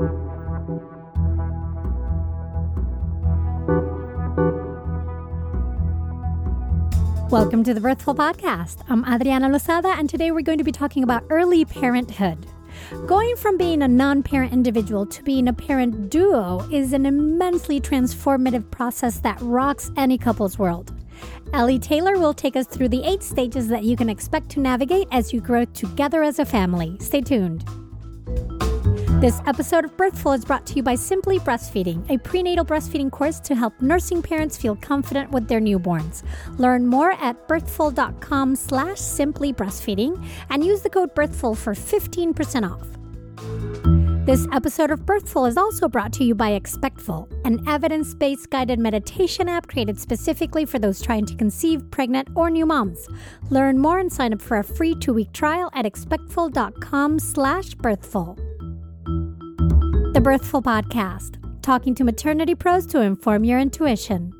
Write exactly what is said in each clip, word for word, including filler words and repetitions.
Welcome to the Birthful Podcast. I'm Adriana Lozada, and today we're going to be talking about early parenthood. Going from being a non-parent individual to being a parent duo is an immensely transformative process that rocks any couple's world. Ellie Taylor will take us through the eight stages that you can expect to navigate as you grow together as a family. Stay tuned. This episode of Birthful is brought to you by Simply Breastfeeding, a prenatal breastfeeding course to help nursing parents feel confident with their newborns. Learn more at birthful.com slash simply breastfeeding and use the code Birthful for fifteen percent off. This episode of Birthful is also brought to you by Expectful, an evidence-based guided meditation app created specifically for those trying to conceive, pregnant, or new moms. Learn more and sign up for a free two-week trial at expectful.com slash birthful. The Birthful Podcast, talking to maternity pros to inform your intuition.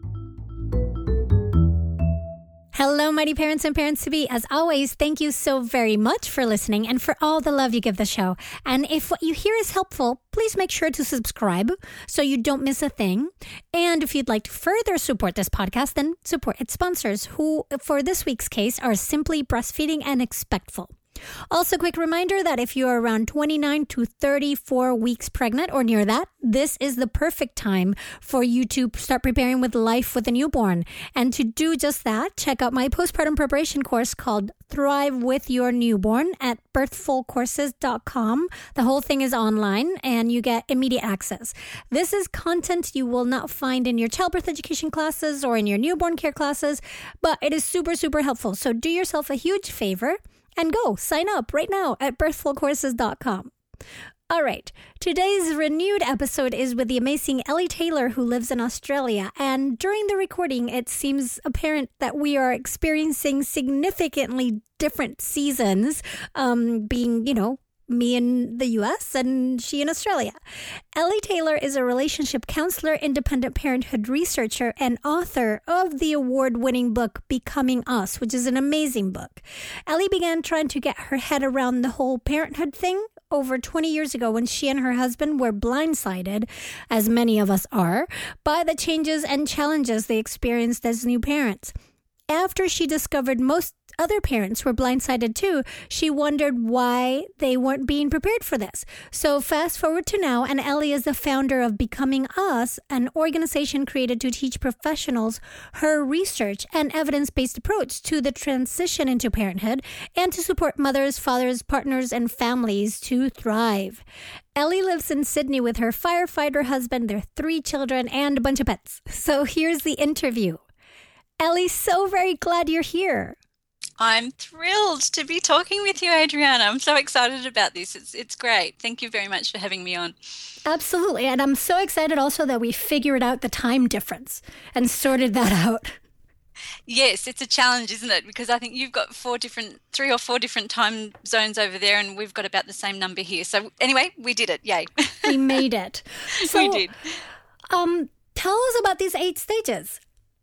Hello, mighty parents and parents-to-be. As always, thank you so very much for listening and for all the love you give the show. And if what you hear is helpful, please make sure to subscribe so you don't miss a thing. And if you'd like to further support this podcast, then support its sponsors, who, for this week's case, are Simply Breastfeeding and Expectful. Also, quick reminder that if you are around twenty-nine to thirty-four weeks pregnant or near that, this is the perfect time for you to start preparing with life with a newborn. And to do just that, check out my postpartum preparation course called Thrive with Your Newborn at birthful courses dot com. The whole thing is online and you get immediate access. This is content you will not find in your childbirth education classes or in your newborn care classes, but it is super, super helpful. So do yourself a huge favor and go sign up right now at birthful courses dot com. All right, today's renewed episode is with the amazing Ellie Taylor, who lives in Australia. And during the recording, it seems apparent that we are experiencing significantly different seasons, um, being, you know, me in the U S and she in Australia. Ellie Taylor is a relationship counselor, independent parenthood researcher, and author of the award-winning book Becoming Us, which is an amazing book. Ellie began trying to get her head around the whole parenthood thing over twenty years ago when she and her husband were blindsided, as many of us are, by the changes and challenges they experienced as new parents. After she discovered most other parents were blindsided too, she wondered why they weren't being prepared for this. So fast forward to now, and Ellie is the founder of Becoming Us, an organization created to teach professionals her research and evidence-based approach to the transition into parenthood and to support mothers, fathers, partners, and families to thrive. Ellie lives in Sydney with her firefighter husband, their three children, and a bunch of pets. So here's the interview. Ellie, so very glad you're here. I'm thrilled to be talking with you, Adriana. I'm so excited about this. It's it's great. Thank you very much for having me on. Absolutely. And I'm so excited also that we figured out the time difference and sorted that out. Yes, it's a challenge, isn't it? Because I think you've got four different, three or four different time zones over there, and we've got about the same number here. So anyway, we did it. Yay. We made it. So, we did. Um, tell us about these eight stages.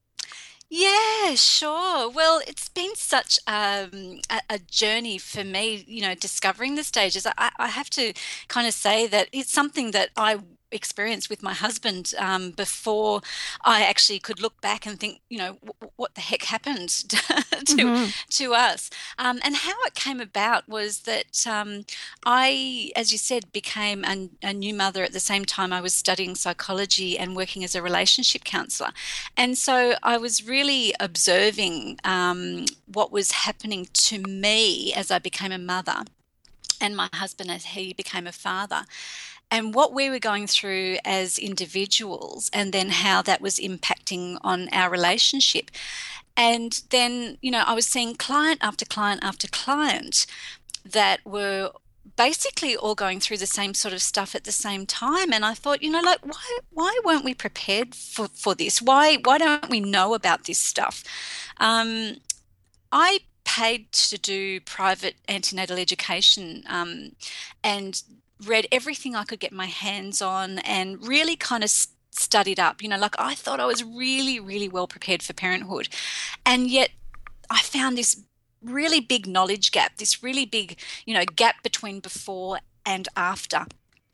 Yeah, sure. Well, it's been such um, a, a journey for me, you know, discovering the stages. I, I have to kind of say that it's something that I experienced with my husband um, before I actually could look back and think, you know, w- what the heck happened to Mm-hmm. to us. Um, and how it came about was that um, I, as you said, became a, a new mother at the same time I was studying psychology and working as a relationship counsellor. And so I was really observing um, what was happening to me as I became a mother and my husband as he became a father, and what we were going through as individuals, and then how that was impacting on our relationship. And then, you know, I was seeing client after client after client that were basically all going through the same sort of stuff at the same time. And I thought, you know, like, why why weren't we prepared for, for this? Why why don't we know about this stuff? Um, I paid to do private antenatal education um, and read everything I could get my hands on and really kind of st- studied up. You know, like I thought I was really, really well prepared for parenthood. And yet I found this really big knowledge gap, this really big, you know, gap between before and after.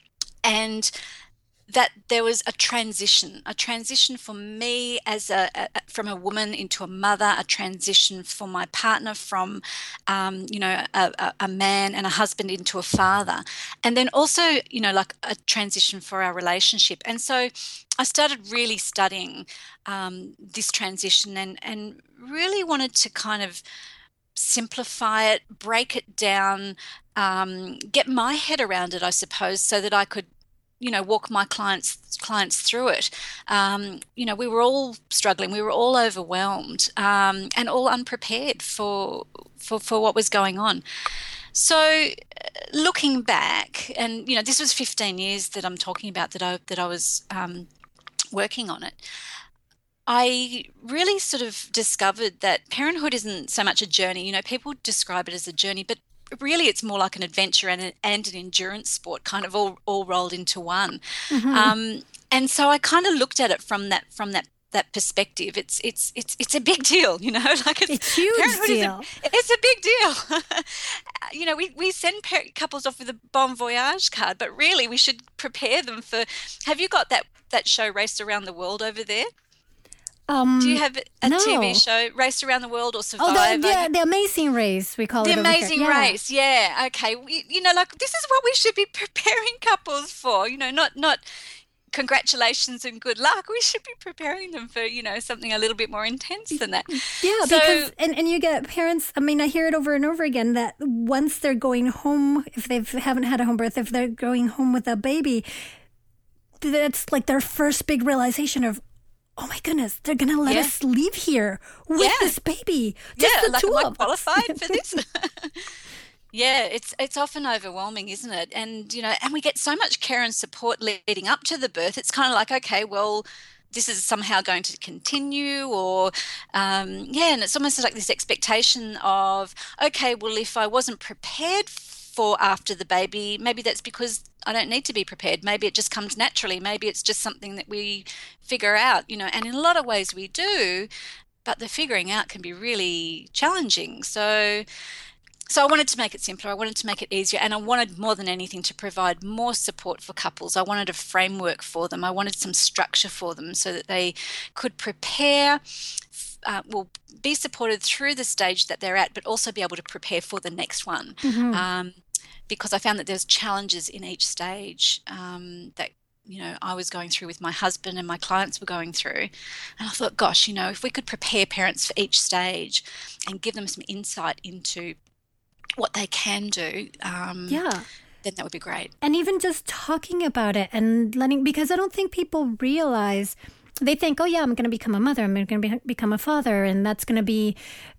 and that there was a transition, a transition for me as a, a from a woman into a mother, a transition for my partner from, um, you know, a, a man and a husband into a father, and then also, you know, like a transition for our relationship. And so I started really studying um, this transition and and really wanted to kind of simplify it, break it down, um, get my head around it, I suppose, so that I could, you know, walk my clients clients through it. Um, you know, we were all struggling, we were all overwhelmed, um, and all unprepared for for for what was going on. So, looking back, and you know, this was fifteen years that I'm talking about that I that I was um, working on it. I really sort of discovered that parenthood isn't so much a journey. You know, people describe it as a journey, but really it's more like an adventure and an, and an endurance sport, kind of all, all rolled into one. Mm-hmm. Um, and so I kind of looked at it from that from that that perspective. It's it's it's it's a big deal, you know. Like it's, it's huge parenthood deal. Is a, it's a big deal. You know, we we send par- couples off with a bon voyage card, but really we should prepare them for. Have you got that that show Race Around the World over there? Um, Do you have a no. T V show, Race Around the World or Survivor? Oh, the, the, the Amazing Race, we call the it. The Amazing yeah. Race, yeah. Okay, we, you know, like this is what we should be preparing couples for. You know, not not congratulations and good luck. We should be preparing them for, you know, something a little bit more intense than that. Yeah, so, because and, and you get parents. I mean, I hear it over and over again that once they're going home, if they haven't had a home birth, if they're going home with a baby, that's like their first big realization of, oh my goodness, they're going to let yeah. us leave here with yeah. this baby. Just yeah, the like two am I of qualified us. for this? Yeah, it's it's often overwhelming, isn't it? And, you know, and we get so much care and support leading up to the birth. It's kind of like, okay, well, this is somehow going to continue or, um, yeah, and it's almost like this expectation of, okay, well, if I wasn't prepared for after the baby, maybe that's because I don't need to be prepared. Maybe it just comes naturally. Maybe it's just something that we figure out, you know, and in a lot of ways we do, but the figuring out can be really challenging. So, so I wanted to make it simpler. I wanted to make it easier. And I wanted more than anything to provide more support for couples. I wanted a framework for them. I wanted some structure for them so that they could prepare, uh, well, be supported through the stage that they're at, but also be able to prepare for the next one. Mm-hmm. Um, because I found that there's challenges in each stage um, that, you know, I was going through with my husband and my clients were going through. And I thought, gosh, you know, if we could prepare parents for each stage and give them some insight into what they can do, um, yeah. then that would be great. And even just talking about it and letting, because I don't think people realize, they think, oh yeah, I'm going to become a mother, I'm going to be, become a father, and that's going to be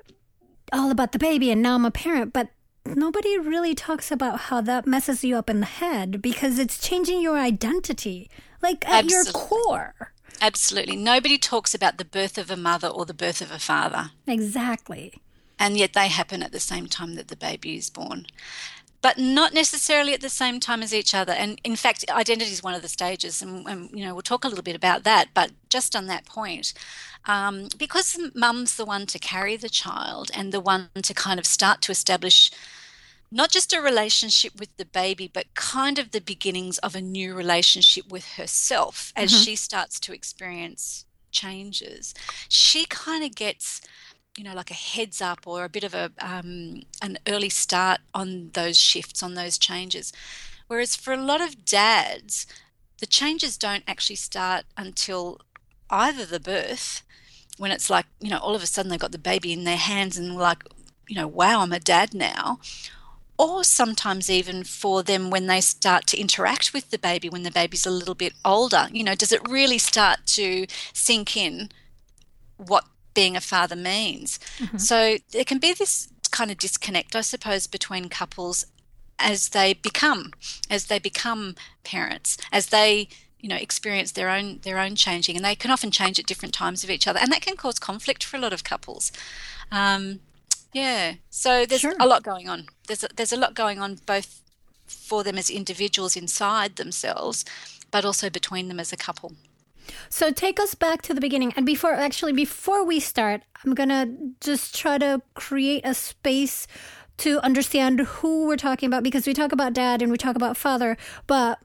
all about the baby, and now I'm a parent. But nobody really talks about how that messes you up in the head, because it's changing your identity, like at Absolutely. your core. Absolutely. Nobody talks about the birth of a mother or the birth of a father. Exactly. And yet they happen at the same time that the baby is born, but not necessarily at the same time as each other. And in fact, identity is one of the stages, and, and you know, we'll talk a little bit about that. But just on that point, um, because mum's the one to carry the child and the one to kind of start to establish not just a relationship with the baby, but kind of the beginnings of a new relationship with herself as Mm-hmm. she starts to experience changes, she kind of gets, you know, like a heads up or a bit of a um, an early start on those shifts, on those changes. Whereas for a lot of dads, the changes don't actually start until either the birth, when it's like, you know, all of a sudden they've got the baby in their hands and like, you know, wow, I'm a dad now. Or sometimes even for them when they start to interact with the baby, when the baby's a little bit older, you know, does it really start to sink in what being a father means? Mm-hmm. So there can be this kind of disconnect, I suppose, between couples as they become, as they become parents, as they, you know, experience their own their own changing, and they can often change at different times of each other, and that can cause conflict for a lot of couples. Um, yeah, so there's Sure. a lot going on. There's a, there's a lot going on both for them as individuals inside themselves, but also between them as a couple. So take us back to the beginning. And before, actually, before we start, I'm going to just try to create a space to understand who we're talking about, because we talk about dad and we talk about father, but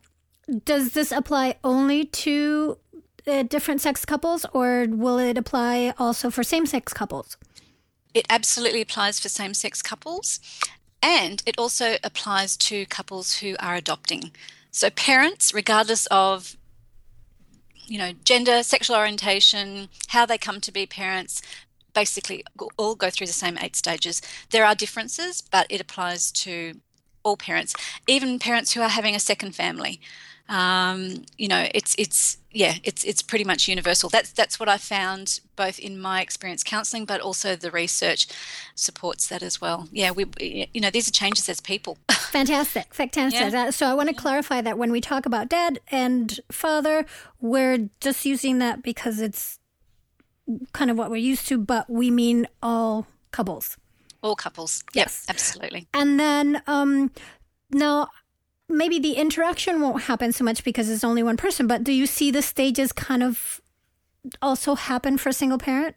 does this apply only to uh, different sex couples, or will it apply also for same-sex couples? It absolutely applies for same-sex couples, and it also applies to couples who are adopting. So parents, regardless of, you know, gender, sexual orientation, how they come to be parents, basically all go through the same eight stages. There are differences, but it applies to all parents, even parents who are having a second family. Um, you know, it's it's yeah, it's it's pretty much universal. That's that's what I found both in my experience counselling, but also the research supports that as well. Yeah, we you know these are changes as people. Fantastic, fantastic. Yeah. So I want to Yeah. clarify that when we talk about dad and father, we're just using that because it's kind of what we're used to, but we mean all couples. All couples. Yes, yep, absolutely. And then um, now. Maybe the interaction won't happen so much because it's only one person, but do you see the stages kind of also happen for a single parent?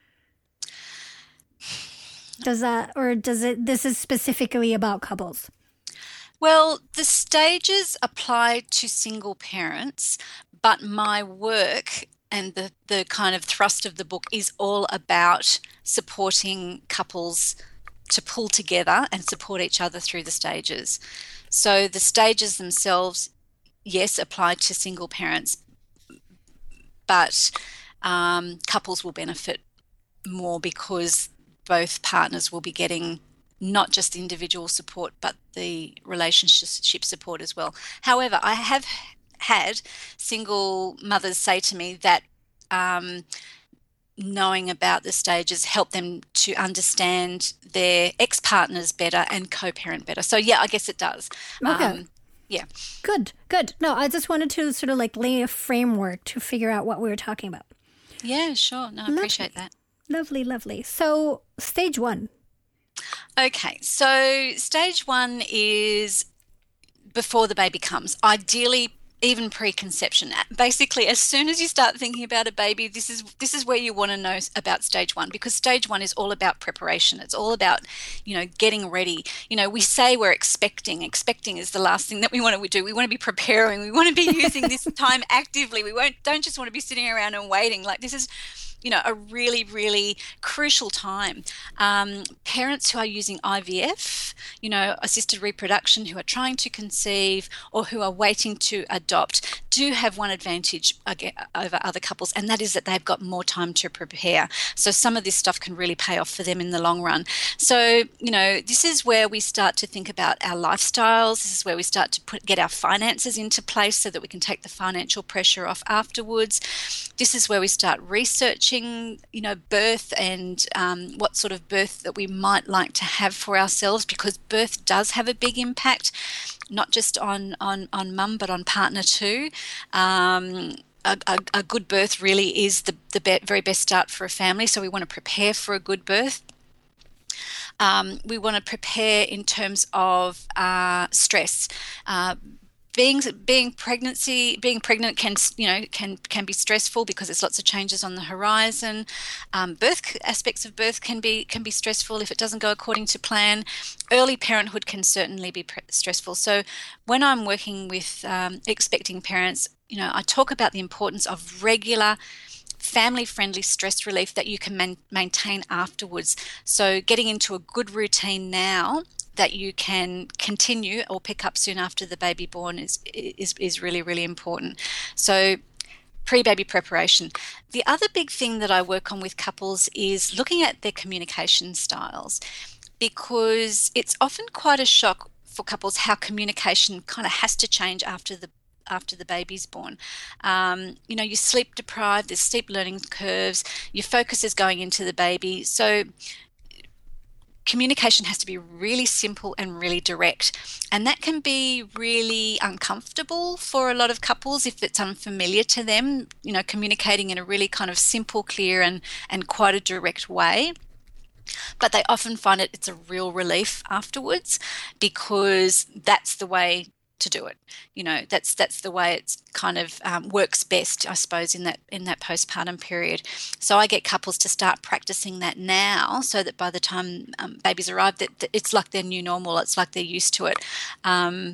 Does that, or does it, this is specifically about couples? Well, the stages apply to single parents, but my work and the, the kind of thrust of the book is all about supporting couples to pull together and support each other through the stages. So the stages themselves, yes, apply to single parents, but um, couples will benefit more because both partners will be getting not just individual support, but the relationship support as well. However, I have had single mothers say to me that um, knowing about the stages help them to understand their ex-partners better and co-parent better. So yeah, I guess it does. Okay. Um, yeah. Good, good. No, I just wanted to sort of like lay a framework to figure out what we were talking about. Yeah, sure. No, I Lovely. appreciate that. Lovely, lovely. So stage one. Okay, so stage one is before the baby comes. Ideally, even preconception. Basically, as soon as you start thinking about a baby, this is this is where you want to know about stage one, because stage one is all about preparation. It's all about, you know, getting ready. You know, we say we're expecting. Expecting is the last thing that we want to do. We want to be preparing. We want to be using this time actively. We won't don't just want to be sitting around and waiting. Like, this is, you know, a really, really crucial time. Um, parents who are using I V F, you know, assisted reproduction, who are trying to conceive or who are waiting to adopt, do have one advantage over other couples, and that is that they've got more time to prepare. So some of this stuff can really pay off for them in the long run. So, you know, this is where we start to think about our lifestyles. This is where we start to put get our finances into place so that we can take the financial pressure off afterwards. This is where we start researching, you know, birth and um, what sort of birth that we might like to have for ourselves, because birth does have a big impact, not just on on, on mum, but on partner too. Um, a, a, a good birth really is the, the be- very best start for a family, so we want to prepare for a good birth. Um, we want to prepare in terms of uh, stress. Uh, Being being pregnancy being pregnant can you know can can be stressful because there's lots of changes on the horizon. Um, birth aspects of birth can be can be stressful if it doesn't go according to plan. Early parenthood can certainly be pre- stressful. So when I'm working with um, expecting parents, you know, I talk about the importance of regular family-friendly stress relief that you can man- maintain afterwards. So getting into a good routine now that you can continue or pick up soon after the baby born is is is really, really important. So pre-baby preparation. The other big thing that I work on with couples is looking at their communication styles, because it's often quite a shock for couples how communication kind of has to change after the after the baby's born. Um, you know, you're sleep deprived, there's steep learning curves, your focus is going into the baby. So communication has to be really simple and really direct. And that can be really uncomfortable for a lot of couples if it's unfamiliar to them, you know, communicating in a really kind of simple, clear and, and quite a direct way. But they often find it it's a real relief afterwards, because that's the way to do it. You know, that's that's the way it's kind of um, works best, I suppose, in that in that postpartum period. So I get couples to start practicing that now, so that by the time um, babies arrive, that, that it's like their new normal. It's like they're used to it. Um,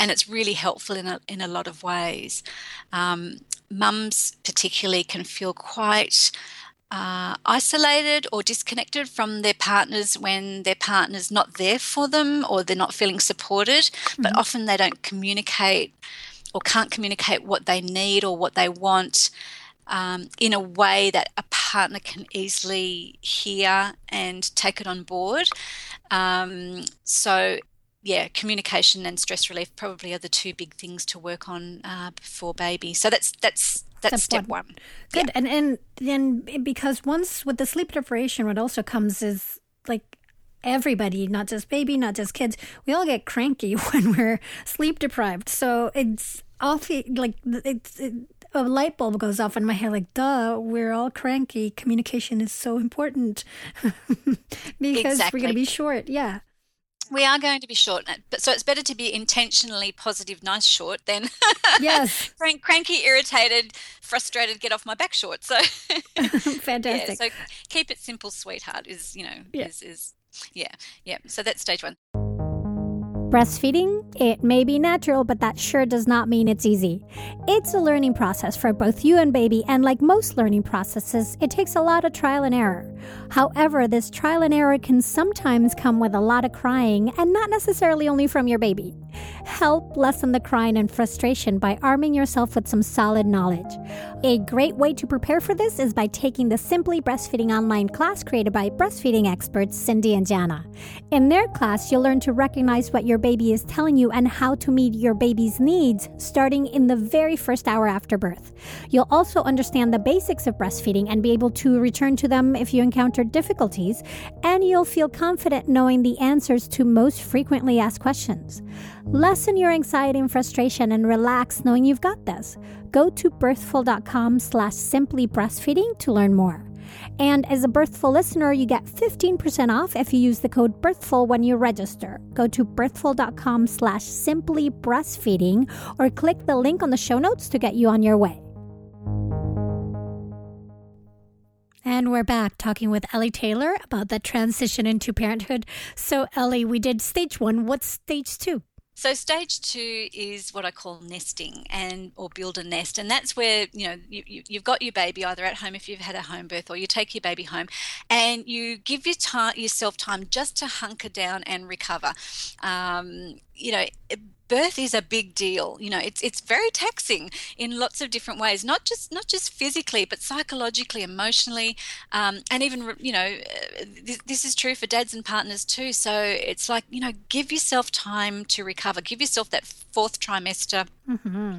and it's really helpful in a, in a lot of ways. Um, mums particularly can feel quite uh, isolated or disconnected from their partners when their partner's not there for them or they're not feeling supported, mm-hmm. but often they don't communicate or can't communicate what they need or what they want um, in a way that a partner can easily hear and take it on board. Um, so, yeah, communication and stress relief probably are the two big things to work on uh, before baby. So that's that's that's step, step one. one. Good. Yeah. And and then because once with the sleep deprivation, what also comes is like everybody, not just baby, not just kids, we all get cranky when we're sleep deprived. So it's awful, like it's it, a light bulb goes off in my head, like, duh, we're all cranky. Communication is so important because exactly. we're going to be short. Yeah. We are going to be short, but so it's better to be intentionally positive, nice short than yes, crank, cranky, irritated, frustrated, get off my back short. So fantastic. Yeah, so keep it simple, sweetheart. Is you know yeah. is is yeah yeah. So that's stage one. Breastfeeding, it may be natural, but that sure does not mean it's easy. It's a learning process for both you and baby, and like most learning processes, it takes a lot of trial and error. However, this trial and error can sometimes come with a lot of crying, and not necessarily only from your baby. Help lessen the crying and frustration by arming yourself with some solid knowledge. A great way to prepare for this is by taking the Simply Breastfeeding online class created by breastfeeding experts Cindy and Jana. In their class, you'll learn to recognize what your baby is telling you and how to meet your baby's needs starting in the very first hour after birth. You'll also understand the basics of breastfeeding and be able to return to them if you encounter difficulties, and you'll feel confident knowing the answers to most frequently asked questions. Lessen your anxiety and frustration and relax knowing you've got this. Go to birthful.com slash simply breastfeeding to learn more. And as a Birthful listener, you get fifteen percent off if you use the code BIRTHFUL when you register. Go to birthful.com slash simply breastfeeding or click the link on the show notes to get you on your way. And we're back talking with Ellie Taylor about the transition into parenthood. So, Ellie, we did stage one. What's stage two? So stage two is what I call nesting and or build a nest. And that's where, you know, you, you, you've got your baby either at home if you've had a home birth, or you take your baby home and you give your time, yourself time just to hunker down and recover. Um, you know, birth is a big deal. You know, it's it's very taxing in lots of different ways, not just not just physically, but psychologically, emotionally, um, and even, you know, this, this is true for dads and partners too. So it's like, you know, give yourself time to recover. Give yourself that fourth trimester mm-hmm.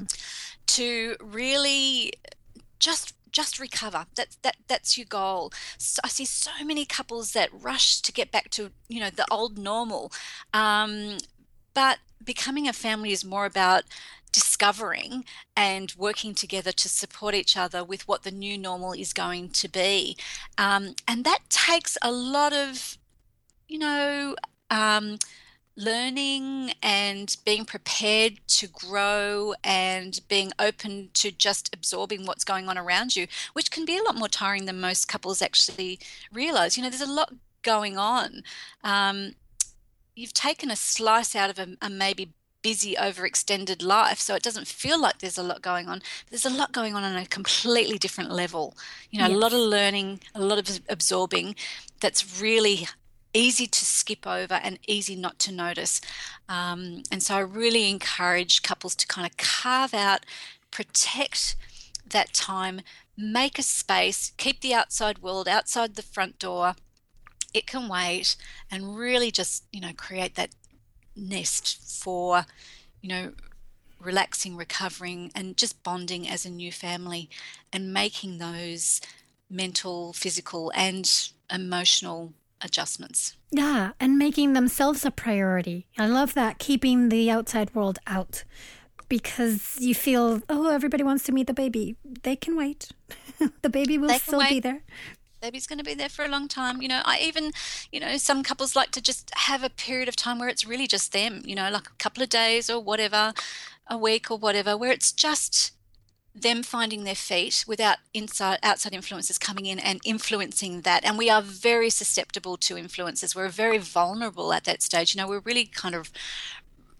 to really just just recover. That's that that's your goal. So I see so many couples that rush to get back to, you know, the old normal, um, but becoming a family is more about discovering and working together to support each other with what the new normal is going to be. Um, and that takes a lot of, you know, um, learning and being prepared to grow and being open to just absorbing what's going on around you, which can be a lot more tiring than most couples actually realize. You know, there's a lot going on. Um, you've taken a slice out of a, a maybe busy, overextended life, so it doesn't feel like there's a lot going on. There's a lot going on on a completely different level. You know, yes. a lot of learning, a lot of absorbing that's really easy to skip over and easy not to notice. Um, and so I really encourage couples to kind of carve out, protect that time, make a space, keep the outside world outside the front door. It can wait, and really just, you know, create that nest for, you know, relaxing, recovering, and just bonding as a new family and making those mental, physical, and emotional adjustments. Yeah, and making themselves a priority. I love that, keeping the outside world out, because you feel, oh, everybody wants to meet the baby. They can wait. The baby will still wait. be there. Baby's going to be there for a long time. You know, I even, you know, some couples like to just have a period of time where it's really just them, you know, like a couple of days or whatever, a week or whatever, where it's just them finding their feet without inside outside influences coming in and influencing that. And we are very susceptible to influences. We're very vulnerable at that stage. You know, we're really kind of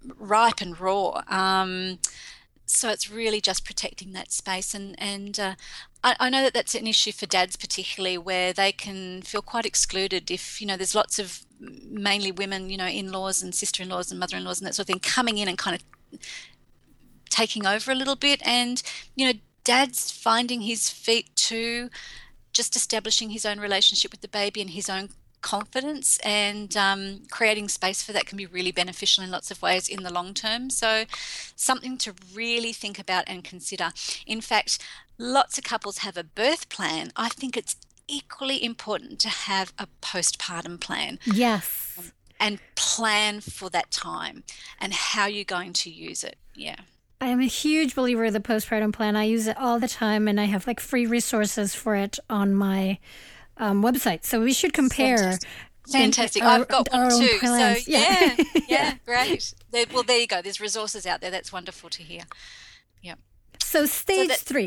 ripe and raw. Um, so it's really just protecting that space. And, and uh, I, I know that that's an issue for dads particularly, where they can feel quite excluded if, you know, there's lots of mainly women, you know, in-laws and sister-in-laws and mother-in-laws and that sort of thing coming in and kind of taking over a little bit. And, you know, dad's finding his feet too, just establishing his own relationship with the baby and his own confidence, and um, creating space for that can be really beneficial in lots of ways in the long term. So something to really think about and consider. In fact, lots of couples have a birth plan. I think it's equally important to have a postpartum plan. Yes. And plan for that time and how you're going to use it. Yeah. I'm a huge believer of the postpartum plan. I use it all the time, and I have like free resources for it on my um, website. So we should compare. Fantastic. Fantastic. Our, I've got our one too. plans. So yeah, yeah, yeah, great. There, well, there you go. There's resources out there. That's wonderful to hear. Yeah. So stage so three.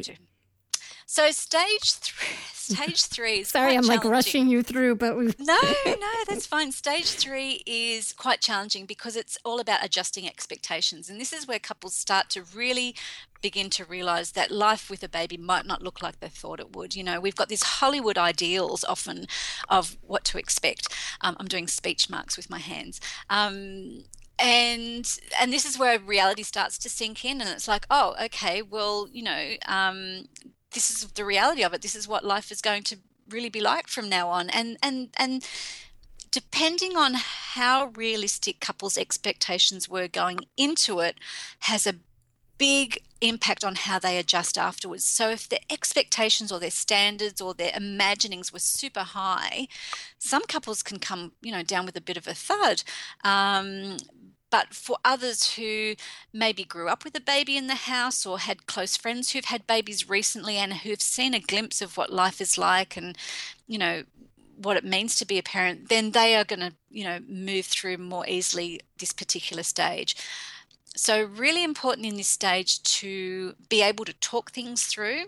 So stage three, stage three is Sorry, quite I'm like challenging. rushing you through, but we No, no, that's fine. Stage three is quite challenging because it's all about adjusting expectations. And this is where couples start to really begin to realize that life with a baby might not look like they thought it would. You know, we've got these Hollywood ideals often of what to expect. Um, I'm doing speech marks with my hands. Um, and and this is where reality starts to sink in, and it's like, oh, okay, well, you know, um, this is the reality of it. This is what life is going to really be like from now on. And and and depending on how realistic couples' expectations were going into it has a big impact on how they adjust afterwards. So if their expectations or their standards or their imaginings were super high, some couples can come, you know, down with a bit of a thud. Um, But for others who maybe grew up with a baby in the house or had close friends who've had babies recently and who've seen a glimpse of what life is like and, you know, what it means to be a parent, then they are going to, you know, move through more easily this particular stage. So really important in this stage to be able to talk things through.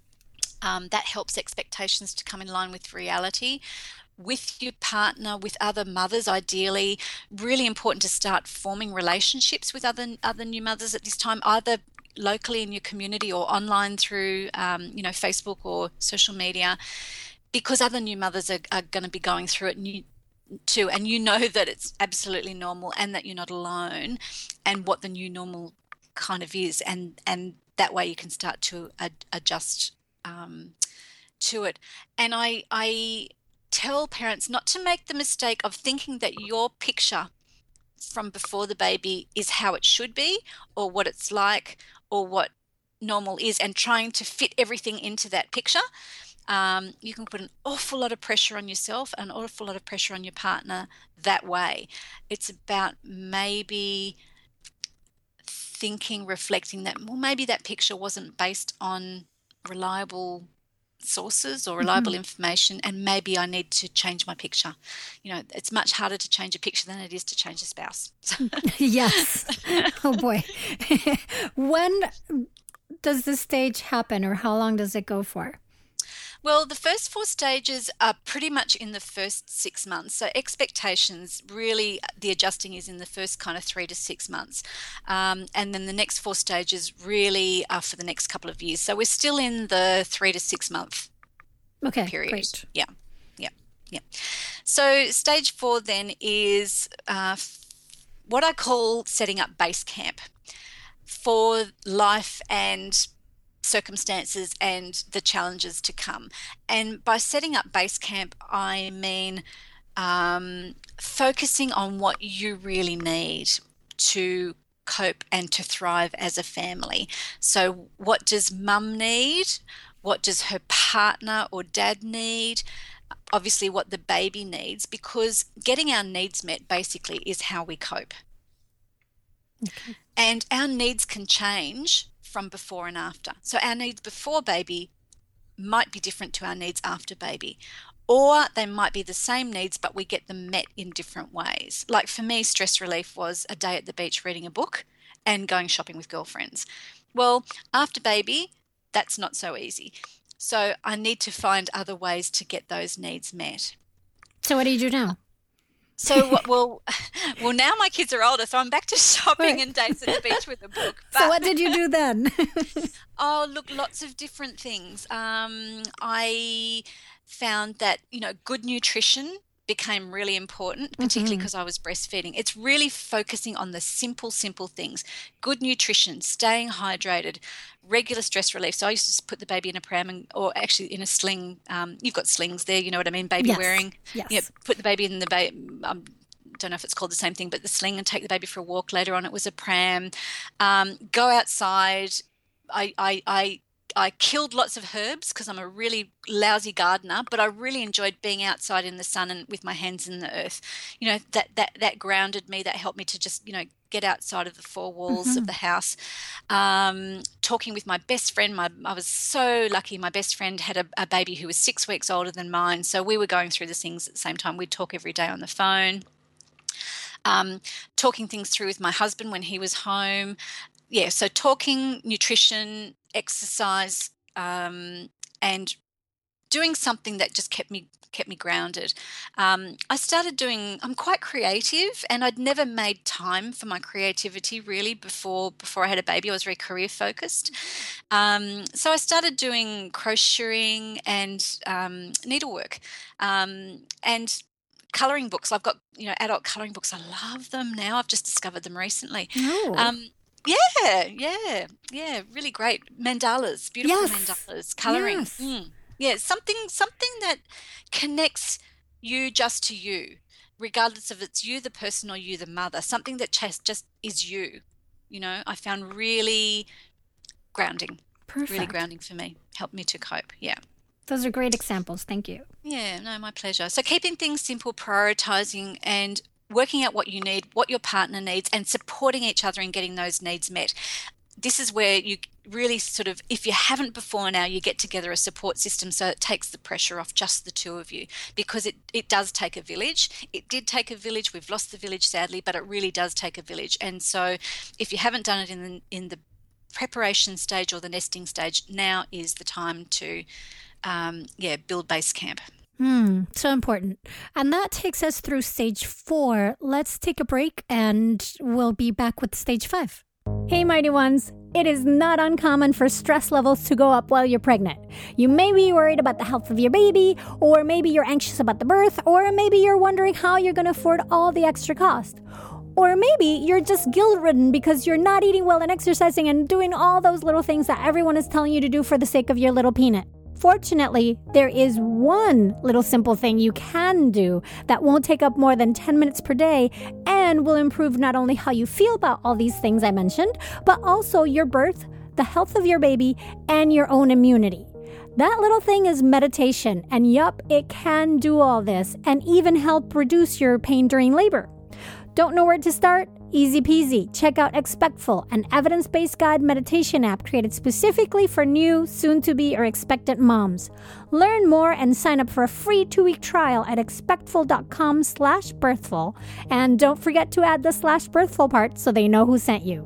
Um, that helps expectations to come in line with reality. With your partner, with other mothers, ideally, really important to start forming relationships with other other new mothers at this time, either locally in your community or online through, um, you know, Facebook or social media, because other new mothers are, are going to be going through it and you, too, and you know that it's absolutely normal and that you're not alone, and what the new normal kind of is, and and that way you can start to ad- adjust um, to it. And I I. tell parents not to make the mistake of thinking that your picture from before the baby is how it should be or what it's like or what normal is, and trying to fit everything into that picture. Um, you can put an awful lot of pressure on yourself and an awful lot of pressure on your partner that way. It's about maybe thinking, reflecting that, well, maybe that picture wasn't based on reliable sources or reliable mm-hmm. information, and maybe I need to change my picture. You know, it's much harder to change a picture than it is to change a spouse. Yes. Oh boy. When does this stage happen, or how long does it go for? Well, the first four stages are pretty much in the first six months. So expectations, really, the adjusting is in the first kind of three to six months. Um, and then the next four stages really are for the next couple of years. So we're still in the three to six month okay, period. Great. Yeah, yeah, yeah. So stage four then is uh, what I call setting up base camp for life and circumstances and the challenges to come. And by setting up base camp, I mean um, focusing on what you really need to cope and to thrive as a family. So what does mum need? What does her partner or dad need? Obviously what the baby needs, because getting our needs met basically is how we cope. Okay. And our needs can change from before and after. So our needs before baby might be different to our needs after baby, or they might be the same needs, but we get them met in different ways. Like for me, stress relief was a day at the beach reading a book and going shopping with girlfriends. Well, after baby, that's not so easy. So I need to find other ways to get those needs met. So what do you do now? So, what- well, well, now my kids are older, so I'm back to shopping Right. and dates at the beach with a book. So what did you do then? Oh, look, lots of different things. Um, I found that, you know, good nutrition became really important, particularly hmm because I was breastfeeding. It's really focusing on the simple, simple things. Good nutrition, staying hydrated, regular stress relief. So I used to just put the baby in a pram and, or actually in a sling. Um, you've got slings there, you know what I mean? Baby Yes. wearing. Yeah, Yes. put the baby in the baby. Um, don't know if it's called the same thing, but the sling, and take the baby for a walk. Later on, it was a pram. Um, go outside. I, I, I, I killed lots of herbs because I'm a really lousy gardener, but I really enjoyed being outside in the sun and with my hands in the earth. You know, that that that grounded me. That helped me to just, you know, get outside of the four walls of hmm the house. Um, talking with my best friend. My I was so lucky. My best friend had a, a baby who was six weeks older than mine, so we were going through the things at the same time. We'd talk every day on the phone. Um, talking things through with my husband when he was home. Yeah, so talking, nutrition, exercise, um, and doing something that just kept me kept me grounded. Um, I started doing. I'm quite creative, and I'd never made time for my creativity really before before I had a baby. I was very career focused, um, so I started doing crocheting and um, needlework, um, and coloring books. I've got, you know, adult coloring books. I love them now. I've just discovered them recently. Oh, Um, yeah, yeah, yeah, really great mandalas, beautiful yes. mandalas, coloring. Yes. Mm. Yeah, something something that connects you just to you, regardless of it's you the person or you the mother. Something that just just is you. You know, I found really grounding, really Perfect. grounding for me. Helped me to cope. Yeah. Those are great examples. Thank you. Yeah, no, my pleasure. So keeping things simple, prioritizing and working out what you need, what your partner needs, and supporting each other in getting those needs met. This is where you really sort of, if you haven't before now, you get together a support system so it takes the pressure off just the two of you, because it, it does take a village. It did take a village. We've lost the village, sadly, but it really does take a village. And so if you haven't done it in the, in the preparation stage or the nesting stage, now is the time to um, yeah, build base camp. Hmm, so important. And that takes us through stage four. Let's take a break and we'll be back with stage five. Hey, mighty ones. It is not uncommon for stress levels to go up while you're pregnant. You may be worried about the health of your baby, or maybe you're anxious about the birth, or maybe you're wondering how you're going to afford all the extra cost. Or maybe you're just guilt-ridden because you're not eating well and exercising and doing all those little things that everyone is telling you to do for the sake of your little peanut. Fortunately, there is one little simple thing you can do that won't take up more than ten minutes per day and will improve not only how you feel about all these things I mentioned, but also your birth, the health of your baby, and your own immunity. That little thing is meditation, and yup, it can do all this and even help reduce your pain during labor. Don't know where to start? Easy peasy. Check out Expectful, an evidence-based guide meditation app created specifically for new, soon-to-be, or expectant moms. Learn more and sign up for a free two-week trial at expectful.com slash birthful. And don't forget to add the slash birthful part so they know who sent you.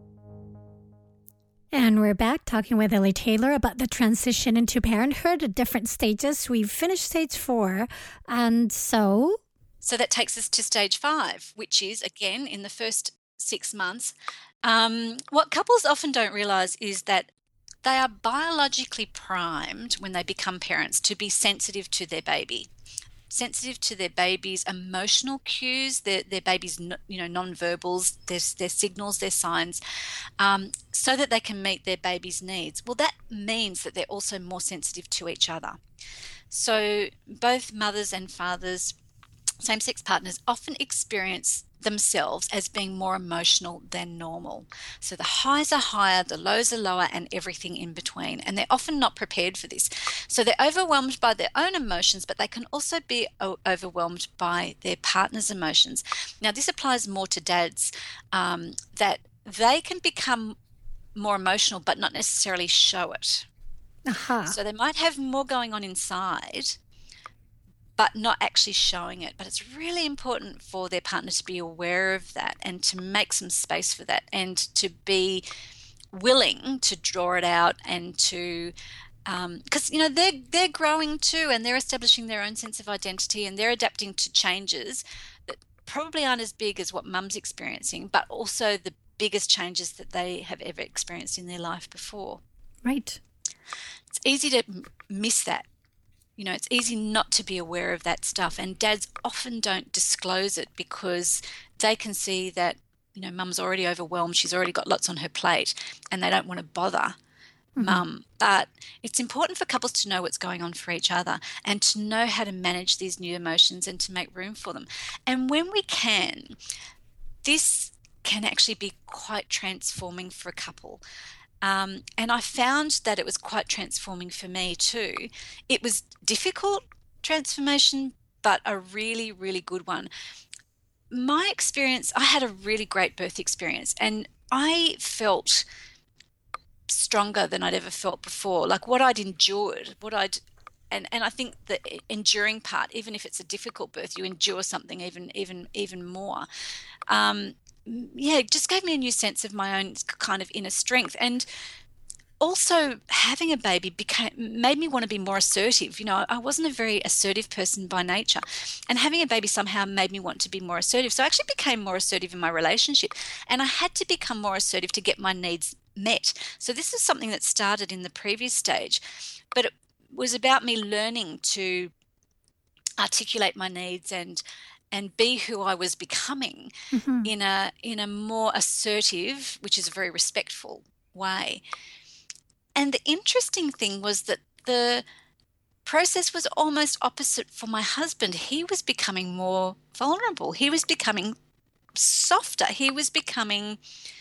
And we're back talking with Ellie Taylor about the transition into parenthood at different stages. We've finished stage four, and so... So that takes us to stage five, which is, again, in the first six months. Um, what couples often don't realize is that they are biologically primed when they become parents to be sensitive to their baby, sensitive to their baby's emotional cues, their, their baby's, you know, non-verbals, their, their signals, their signs, um, so that they can meet their baby's needs. Well, that means that they're also more sensitive to each other. So both mothers and fathers, same-sex partners, often experience themselves as being more emotional than normal. So the highs are higher, the lows are lower, and everything in between. And they're often not prepared for this. So they're overwhelmed by their own emotions, but they can also be o- overwhelmed by their partner's emotions. Now, this applies more to dads, um, that they can become more emotional but not necessarily show it. Aha. So they might have more going on inside, but not actually showing it. But it's really important for their partner to be aware of that and to make some space for that and to be willing to draw it out and to because um, you know they're they're growing too, and they're establishing their own sense of identity, and they're adapting to changes that probably aren't as big as what mum's experiencing, but also the biggest changes that they have ever experienced in their life before. Right. It's easy to miss that. You know, it's easy not to be aware of that stuff, and dads often don't disclose it because they can see that, you know, mum's already overwhelmed, she's already got lots on her plate, and they don't want to bother mm-hmm. mum. But it's important for couples to know what's going on for each other and to know how to manage these new emotions and to make room for them. And when we can, this can actually be quite transforming for a couple. Um, and I found that it was quite transforming for me too. It was difficult transformation, but a really, really good one. My experience, I had a really great birth experience, and I felt stronger than I'd ever felt before. Like what I'd endured, what I'd, and, and I think the enduring part, even if it's a difficult birth, you endure something even, even, even more. Um, yeah, it just gave me a new sense of my own kind of inner strength. And also having a baby became made me want to be more assertive. You know, I wasn't a very assertive person by nature, and having a baby somehow made me want to be more assertive. So I actually became more assertive in my relationship, and I had to become more assertive to get my needs met. So this is something that started in the previous stage, but it was about me learning to articulate my needs and and be who I was becoming mm-hmm. in a in a more assertive, which is a very respectful way. And the interesting thing was that the process was almost opposite for my husband. He was becoming more vulnerable. He was becoming softer. He was becoming,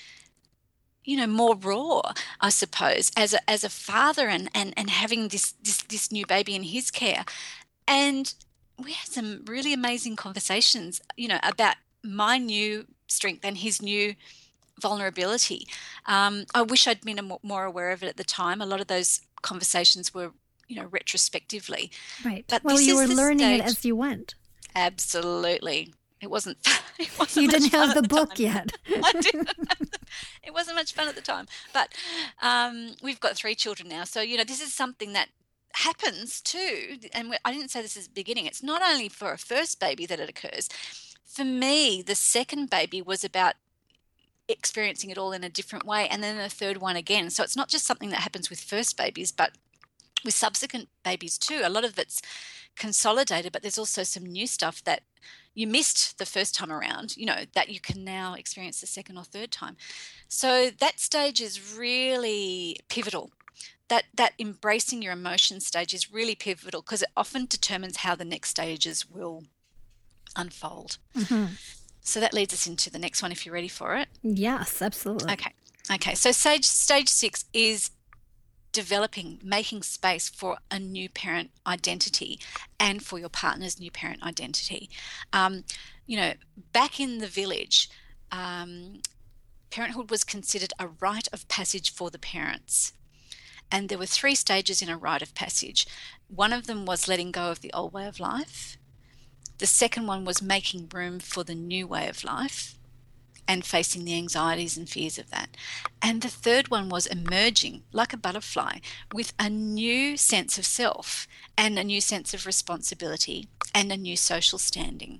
you know, more raw, I suppose, as a as a father and and, and having this, this this new baby in his care. And we had some really amazing conversations, you know, about my new strength and his new vulnerability. Um, I wish I'd been a more aware of it at the time. A lot of those conversations were, you know, retrospectively. Right. But well, you were learning stage. It as you went. Absolutely. It wasn't. It wasn't you didn't have the, the book time. yet. I didn't. It wasn't much fun at the time. But um, we've got three children now, so you know, this is something that happens too, and I didn't say this is the beginning. It's not only for a first baby that it occurs. For me, the second baby was about experiencing it all in a different way, and then the third one again. So it's not just something that happens with first babies, but with subsequent babies too. A lot of it's consolidated, but there's also some new stuff that you missed the first time around, you know, that you can now experience the second or third time. So that stage is really pivotal. That that embracing your emotion stage is really pivotal because it often determines how the next stages will unfold. Mm-hmm. So that leads us into the next one, if you're ready for it. Yes, absolutely. Okay. Okay. So stage stage six is developing, making space for a new parent identity and for your partner's new parent identity. Um, you know, back in the village, um, parenthood was considered a rite of passage for the parents. And there were three stages in a rite of passage. One of them was letting go of the old way of life. The second one was making room for the new way of life and facing the anxieties and fears of that. And the third one was emerging like a butterfly with a new sense of self and a new sense of responsibility and a new social standing.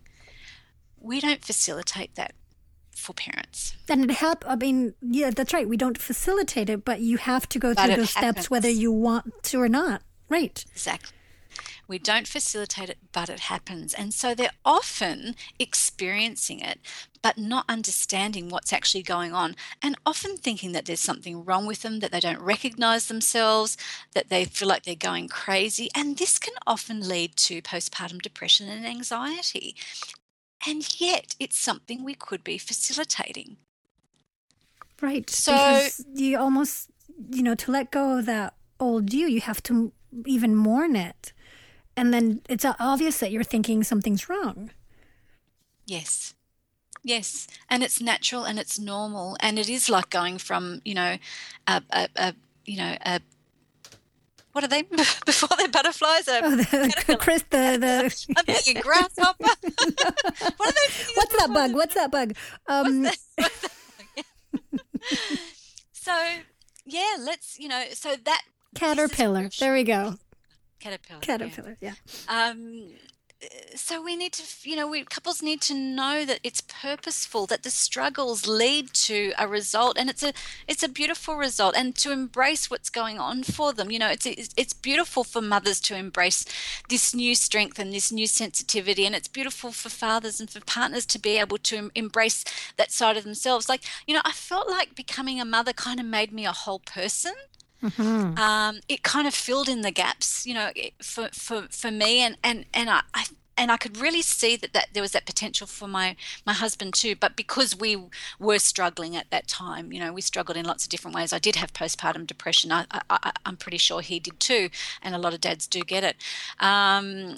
We don't facilitate that for parents. And it help. I mean, yeah, that's right. We don't facilitate it, but you have to go but through those happens. steps whether you want to or not. Right. Exactly. We don't facilitate it, but it happens. And so they're often experiencing it, but not understanding what's actually going on, and often thinking that there's something wrong with them, that they don't recognize themselves, that they feel like they're going crazy. And this can often lead to postpartum depression and anxiety. And yet it's something we could be facilitating. Right. So because you almost, you know, to let go of that old you, you have to even mourn it. And then it's obvious that you're thinking something's wrong. Yes. Yes. And it's natural and it's normal. And it is like going from, you know, a, a, a you know, a, what are they before they're butterflies? A oh, the, Chris, the, the... I'm thinking grasshopper. What are they? What's that bug? What's that bug? Um... What's that? What's that bug? So, yeah, let's, you know, so that Caterpillar. There we go. Caterpillar. Caterpillar, yeah. yeah. Um, so we need to, you know, we couples need to know that it's purposeful, that the struggles lead to a result, and it's a it's a beautiful result, and to embrace what's going on for them. You know, it's it's, it's beautiful for mothers to embrace this new strength and this new sensitivity, and it's beautiful for fathers and for partners to be able to em- embrace that side of themselves. Like, you know, I felt like becoming a mother kind of made me a whole person. Mm-hmm. Um, it kind of filled in the gaps, you know, for, for, for me, and, and, and I, I and I could really see that, that there was that potential for my, my husband too. But because we were struggling at that time, you know, we struggled in lots of different ways. I did have postpartum depression. I, I, I'm pretty sure he did too, and a lot of dads do get it. Um,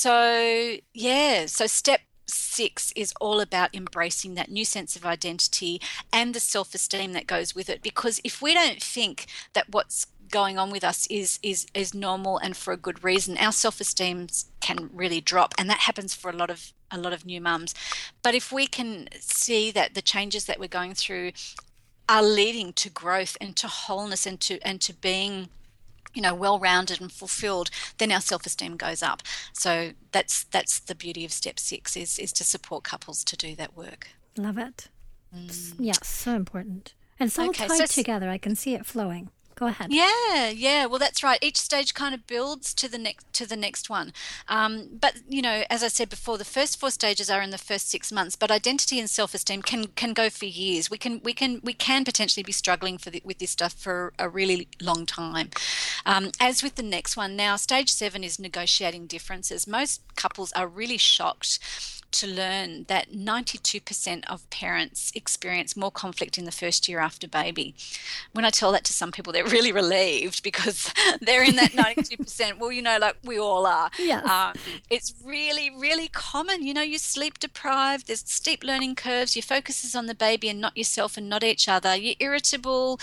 so yeah, so step six is all about embracing that new sense of identity and the self-esteem that goes with it. Because if we don't think that what's going on with us is is is normal and for a good reason, our self-esteem can really drop, and that happens for a lot of a lot of new mums. But if we can see that the changes that we're going through are leading to growth and to wholeness and to and to being, you know, well-rounded and fulfilled, then our self-esteem goes up. So that's that's the beauty of step six, is is to support couples to do that work. Love it. Mm. Yeah, so important. And it's all okay, tied so, together. I can see it flowing. Go ahead. Yeah, yeah. Well, that's right. Each stage kind of builds to the next to the next one. Um, but you know, as I said before, the first four stages are in the first six months. But identity and self-esteem can can go for years. We can we can we can potentially be struggling for the, with this stuff for a really long time. Um, as with the next one, now stage seven is negotiating differences. Most couples are really shocked to learn that ninety-two percent of parents experience more conflict in the first year after baby. When I tell that to some people, they're really relieved because they're in that ninety-two percent. Well, you know, like we all are. Yes. Um, it's really, really common. You know, you're sleep deprived, there's steep learning curves, your focus is on the baby and not yourself and not each other, you're irritable.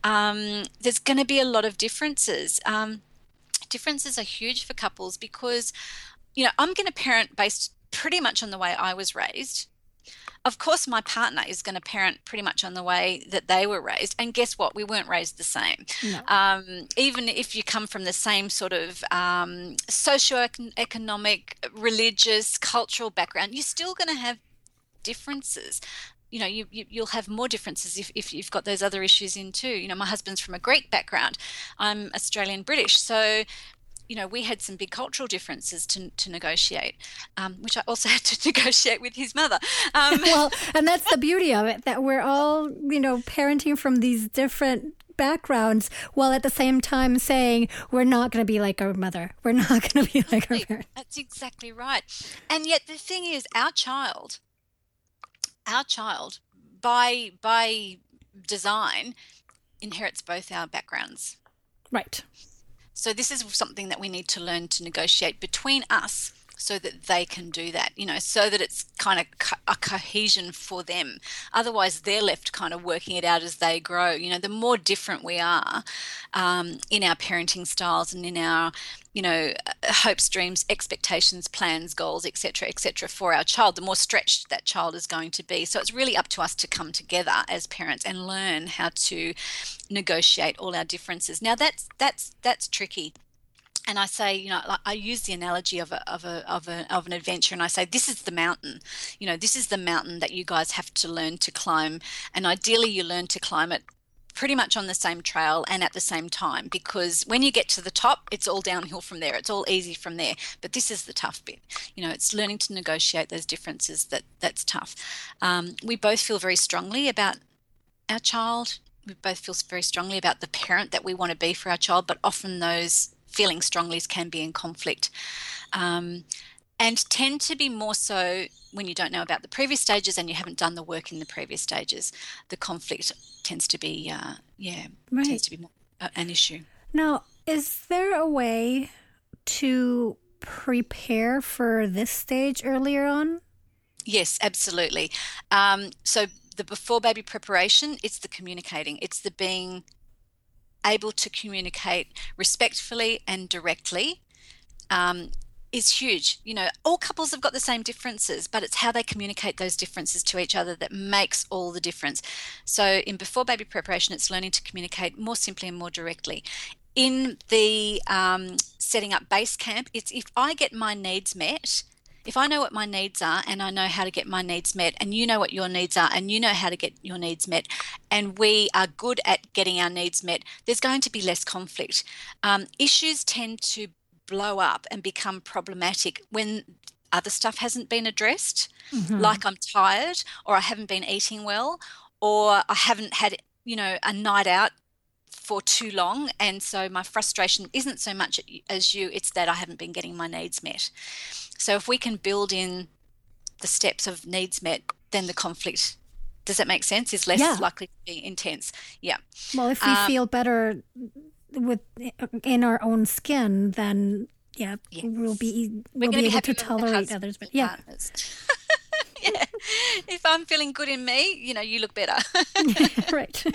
Um, there's going to be a lot of differences. Um, differences are huge for couples because, you know, I'm going to parent based pretty much on the way I was raised. Of course, my partner is going to parent pretty much on the way that they were raised. And guess what? We weren't raised the same. No. Um, even if you come from the same sort of um, socio-economic, religious, cultural background, you're still going to have differences. You know, you, you, you'll have more differences if, if you've got those other issues in too. You know, my husband's from a Greek background. I'm Australian British. So, you know, we had some big cultural differences to to negotiate, um, which I also had to negotiate with his mother. Um, well, and that's the beauty of it, that we're all, you know, parenting from these different backgrounds while at the same time saying we're not going to be like our mother. We're not going to be like our parents. That's exactly right. And yet the thing is, our child, our child, by by design, inherits both our backgrounds. Right. So this is something that we need to learn to negotiate between us so that they can do that, you know, so that it's kind of co- a cohesion for them. Otherwise, they're left kind of working it out as they grow. You know, the more different we are um, in our parenting styles and in our, you know, hopes, dreams, expectations, plans, goals, et cetera, et cetera, for our child, the more stretched that child is going to be. So it's really up to us to come together as parents and learn how to negotiate all our differences. Now, that's that's that's tricky. And I say, you know, like I use the analogy of a of a of a of an adventure, and I say, this is the mountain. You know, this is the mountain that you guys have to learn to climb, and ideally, you learn to climb it pretty much on the same trail and at the same time, because when you get to the top, it's all downhill from there. It's all easy from there. But this is the tough bit. You know, it's learning to negotiate those differences that that's tough. Um, we both feel very strongly about our child. We both feel very strongly about the parent that we want to be for our child, but often those feeling strongly can be in conflict, um, and tend to be more so when you don't know about the previous stages and you haven't done the work in the previous stages. The conflict tends to be, uh, yeah, right. tends to be more, uh, an issue. Now, is there a way to prepare for this stage earlier on? Yes, absolutely. Um, so the before baby preparation, it's the communicating, it's the being able to communicate respectfully and directly, um, is huge. You know, all couples have got the same differences, but it's how they communicate those differences to each other that makes all the difference. So in before baby preparation, it's learning to communicate more simply and more directly. in the um, setting up base camp, it's if I get my needs met, if I know what my needs are and I know how to get my needs met, and you know what your needs are and you know how to get your needs met, and we are good at getting our needs met, there's going to be less conflict. Um, issues tend to blow up and become problematic when other stuff hasn't been addressed, Mm-hmm. like I'm tired, or I haven't been eating well, or I haven't had, you know, a night out for too long, and so my frustration isn't so much as you, it's that I haven't been getting my needs met. So if we can build in the steps of needs met, then the conflict, does that make sense, is less Yeah. likely to be intense. Yeah. Well, if we Um, feel better with in our own skin, then yeah, Yes. we'll be We're we'll going be to be able to happy with our tolerate husbands others. But and yeah, partners. Yeah. If I'm feeling good in me, you know, you look better. right.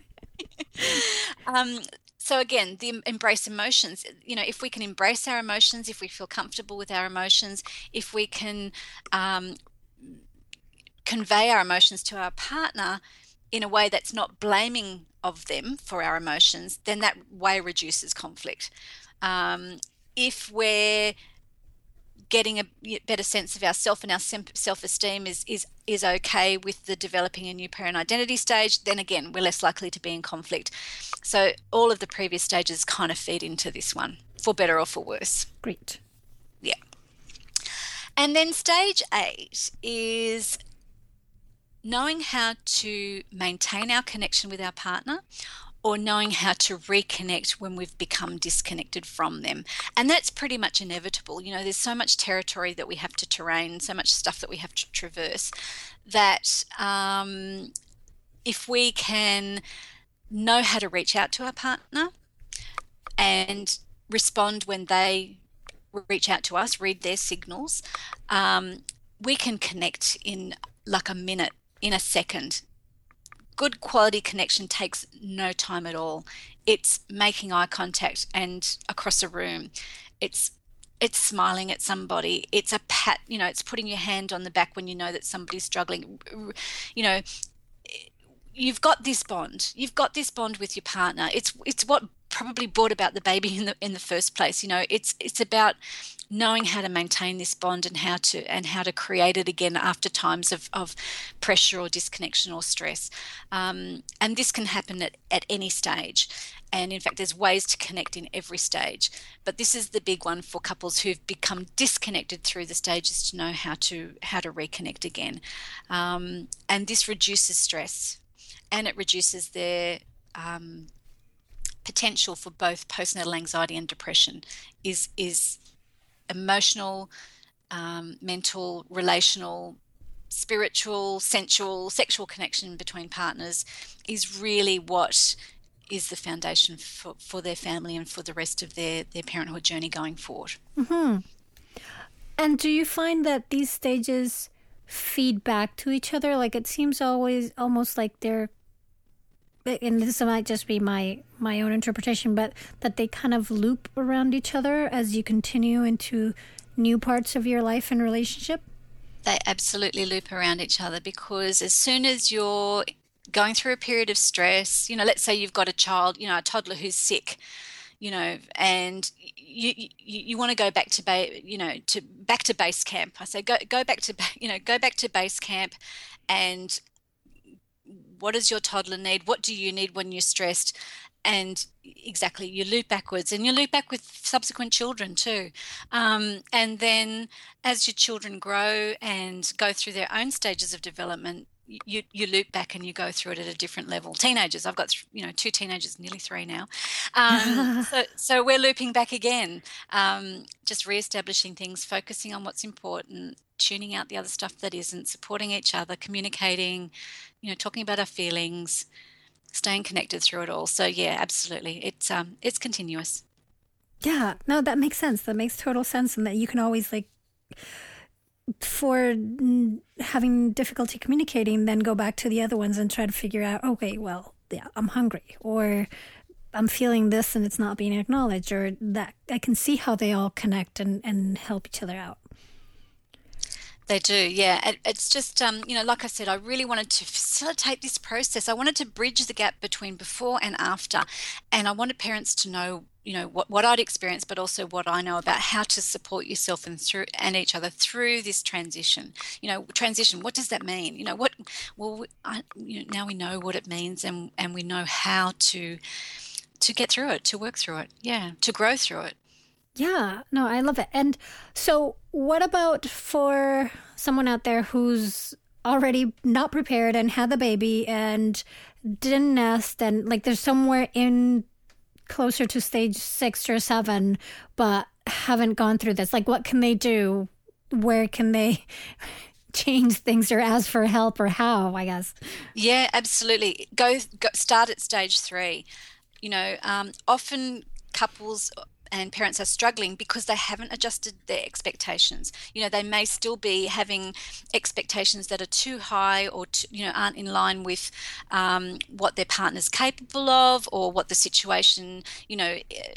Um, so again, the em- embrace emotions, you know, if we can embrace our emotions, if we feel comfortable with our emotions, if we can um, convey our emotions to our partner in a way that's not blaming of them for our emotions, then that way reduces conflict. Um, if we're getting a better sense of ourself and our self-esteem is is is okay with the developing a new parent identity stage, then again, we're less likely to be in conflict. So all of the previous stages kind of feed into this one, for better or for worse. Great. Yeah. And then stage eight is knowing how to maintain our connection with our partner, or knowing how to reconnect when we've become disconnected from them. And that's pretty much inevitable. You know, there's so much territory that we have to terrain, so much stuff that we have to traverse, that um, if we can know how to reach out to our partner and respond when they reach out to us, read their signals, um, we can connect in like a minute, in a second. Good quality connection takes no time at all. It's making eye contact and across a room. It's it's smiling at somebody. It's a pat, you know, it's putting your hand on the back when you know that somebody's struggling. You know, you've got this bond. You've got this bond with your partner. It's it's what probably brought about the baby in the in the first place. You know, it's it's about knowing how to maintain this bond and how to and how to create it again after times of, of pressure or disconnection or stress. Um, and this can happen at, at any stage. And in fact, there's ways to connect in every stage. But this is the big one for couples who've become disconnected through the stages, to know how to how to reconnect again. Um, and this reduces stress, and it reduces their um, potential for both postnatal anxiety and depression. Is is emotional, um, mental, relational, spiritual, sensual, sexual connection between partners is really what is the foundation for, for their family and for the rest of their, their parenthood journey going forward. Mm-hmm. And do you find that these stages feed back to each other? Like, it seems always almost like they're, and this might just be my my own interpretation, but that they kind of loop around each other as you continue into new parts of your life and relationship? They absolutely loop around each other, because as soon as you're going through a period of stress, you know, let's say you've got a child, you know, a toddler who's sick, you know, and you you, you want to go back to ba- you know to back to base camp. I say go go back to you know go back to base camp, and what does your toddler need? What do you need when you're stressed? And exactly, you loop backwards, and you loop back with subsequent children too. Um, and then as your children grow and go through their own stages of development, you you loop back and you go through it at a different level. Teenagers, I've got you know two teenagers, nearly three now. Um, so so we're looping back again, um, just reestablishing things, focusing on what's important, tuning out the other stuff that isn't, supporting each other, communicating, you know, talking about our feelings, staying connected through it all. So yeah, absolutely, it's um it's continuous. Yeah, no, that makes sense. That makes total sense, and that you can always, like, for having difficulty communicating, then go back to the other ones and try to figure out, okay, well, yeah, I'm hungry, or I'm feeling this and it's not being acknowledged, or that I can see how they all connect and, and help each other out. They do, yeah. It, it's just, um, you know, like I said, I really wanted to facilitate this process. I wanted to bridge the gap between before and after, and I wanted parents to know you know, what, what I'd experienced, but also what I know about how to support yourself and through and each other through this transition. You know, transition, what does that mean? You know, what, well, I, you know, now we know what it means, and, and we know how to, to get through it, to work through it. Yeah. To grow through it. Yeah, no, I love it. And so what about for someone out there who's already not prepared and had the baby and didn't nest, and like there's somewhere in closer to stage six or seven, but haven't gone through this? Like, what can they do? Where can they change things or ask for help, or how, I guess? Yeah, absolutely. Go, go start at stage three. You know, um, often couples and parents are struggling because they haven't adjusted their expectations. You know, they may still be having expectations that are too high, or, too, you know, aren't in line with um, what their partner's capable of, or what the situation, you know,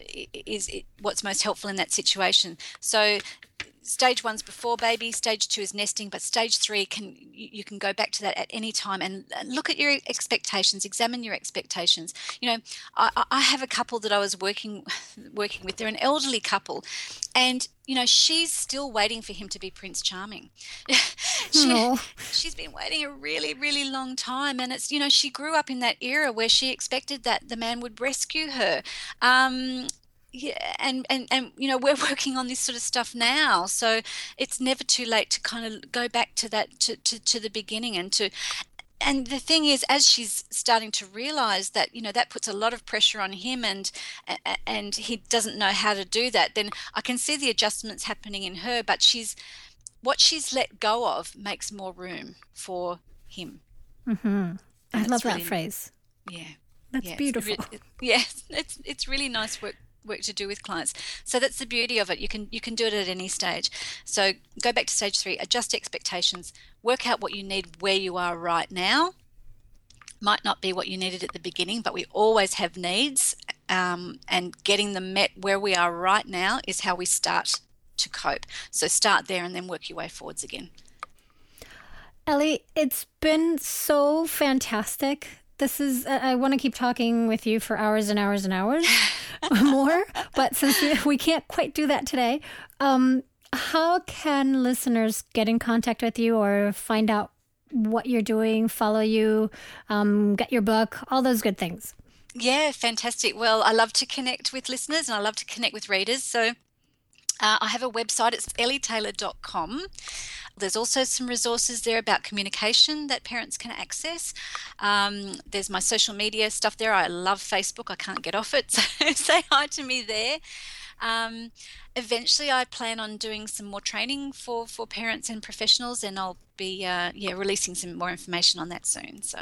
is, is what's most helpful in that situation. So stage one's before baby, stage two is nesting, but stage three can you can go back to that at any time and look at your expectations, examine your expectations. You know, I, I have a couple that I was working working with. They're an elderly couple, and you know, she's still waiting for him to be Prince Charming. she, no. She's been waiting a really, really long time, and it's, you know, she grew up in that era where she expected that the man would rescue her. Um, Yeah, and, and, and, you know, we're working on this sort of stuff now. So it's never too late to kind of go back to that, to, to, to the beginning. And to, and the thing is, as she's starting to realize that, you know, that puts a lot of pressure on him, and, and he doesn't know how to do that, then I can see the adjustments happening in her, but she's, what she's let go of makes more room for him. Mm-hmm. I love really, that phrase. Yeah. That's yeah, beautiful. It's, it, yeah, it's, it's really nice work. work to do with clients. So that's the beauty of it. You can you can do it at any stage. So go back to stage three, adjust expectations, work out what you need where you are right now. Might not be what you needed at the beginning, but we always have needs, um, and getting them met where we are right now is how we start to cope. So start there and then work your way forwards again. Ellie, it's been so fantastic. This is, I want to keep talking with you for hours and hours and hours more, but since we can't quite do that today, um, how can listeners get in contact with you or find out what you're doing, follow you, um, get your book, all those good things? Yeah, fantastic. Well, I love to connect with listeners, and I love to connect with readers. So uh, I have a website. It's ellie taylor dot com. There's also some resources there about communication that parents can access. Um, there's my social media stuff there. I love Facebook. I can't get off it. So say hi to me there. Um, eventually, I plan on doing some more training for, for parents and professionals, and I'll be uh, yeah releasing some more information on that soon. So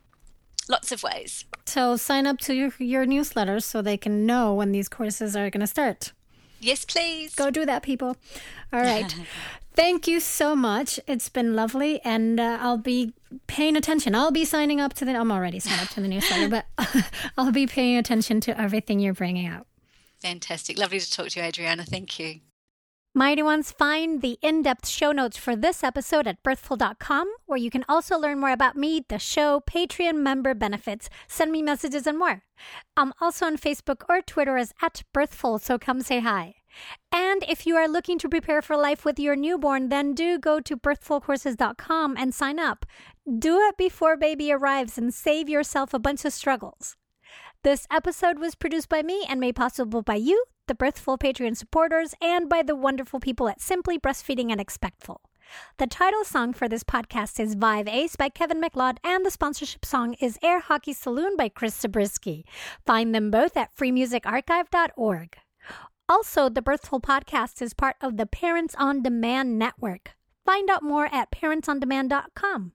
lots of ways. So sign up to your, your newsletter so they can know when these courses are going to start. Yes, please. Go do that, people. All right. Thank you so much. It's been lovely, and uh, I'll be paying attention. I'll be signing up to the, I'm already signed up to the newsletter, but I'll be paying attention to everything you're bringing out. Fantastic. Lovely to talk to you, Adriana. Thank you. Mighty Ones, find the in-depth show notes for this episode at birthful dot com, where you can also learn more about me, the show, Patreon member benefits, send me messages, and more. I'm also on Facebook or Twitter as at Birthful, so come say hi. And if you are looking to prepare for life with your newborn, then do go to birthful courses dot com and sign up. Do it before baby arrives and save yourself a bunch of struggles. This episode was produced by me and made possible by you, the Birthful Patreon supporters, and by the wonderful people at Simply Breastfeeding and Expectful. The title song for this podcast is Vive Ace by Kevin MacLeod, and the sponsorship song is Air Hockey Saloon by Chris Zabriskie. Find them both at free music archive dot org. Also, the Birthful podcast is part of the Parents on Demand network. Find out more at parents on demand dot com.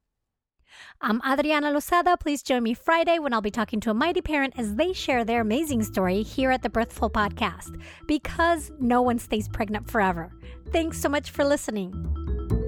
I'm Adriana Lozada. Please join me Friday when I'll be talking to a mighty parent as they share their amazing story here at the Birthful podcast, because no one stays pregnant forever. Thanks so much for listening.